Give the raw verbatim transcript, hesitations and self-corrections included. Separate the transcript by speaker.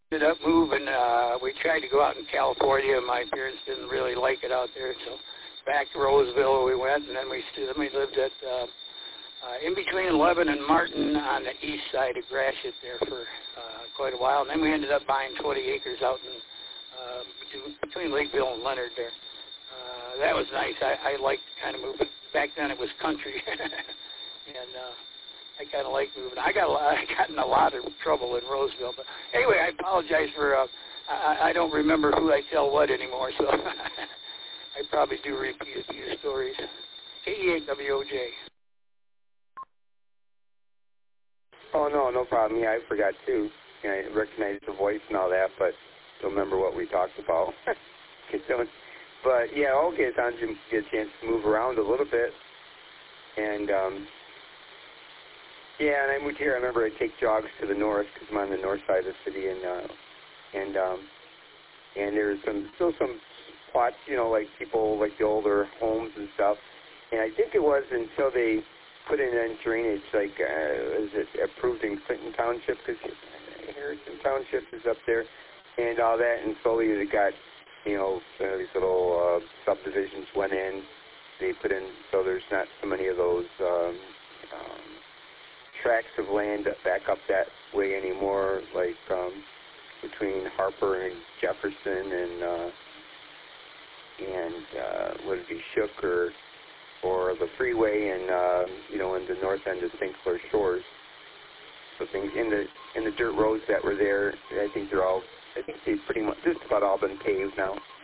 Speaker 1: ended up moving. Uh, we tried to go out in California. My parents didn't really like it out there, so back to Roseville we went, and then we, then we lived at uh, uh, in between Lebanon and Martin on the east side of Gratiot there for uh, quite a while. And then we ended up buying twenty acres out in uh, between, between Lakeville and Leonard there. Uh, that was nice. I, I liked kind of moving. Back then it was country, and uh, I kind of like moving. I got a lot, I got in a lot of trouble in Roseville, but anyway, I apologize for. Uh, I, I don't remember who I tell what anymore, so I probably do repeat a few stories. K E eight W O J.
Speaker 2: Oh no, no problem. Yeah, I forgot too. Yeah, I recognized the voice and all that, but don't remember what we talked about. But yeah, okay, it's time to get a chance to move around a little bit, and. um Yeah, and I moved here. I remember I'd take jogs to the north because I'm on the north side of the city, and uh, and um, and there's some still some plots, you know, like people like the older homes and stuff. And I think it was until they put in in drainage, like uh, is it approved in Clinton Township because Harrison Township is up there, and all that. And slowly they got, you know, uh, these little uh, subdivisions went in. They put in so there's not so many of those. Um, um, tracts of land back up that way anymore, like um, between Harper and Jefferson and uh, and uh, would it be Shook or or the freeway and uh, you know in the north end of Saint Clair Shores. So things in the in the dirt roads that were there, I think they're all I think they've pretty much just about all been paved now.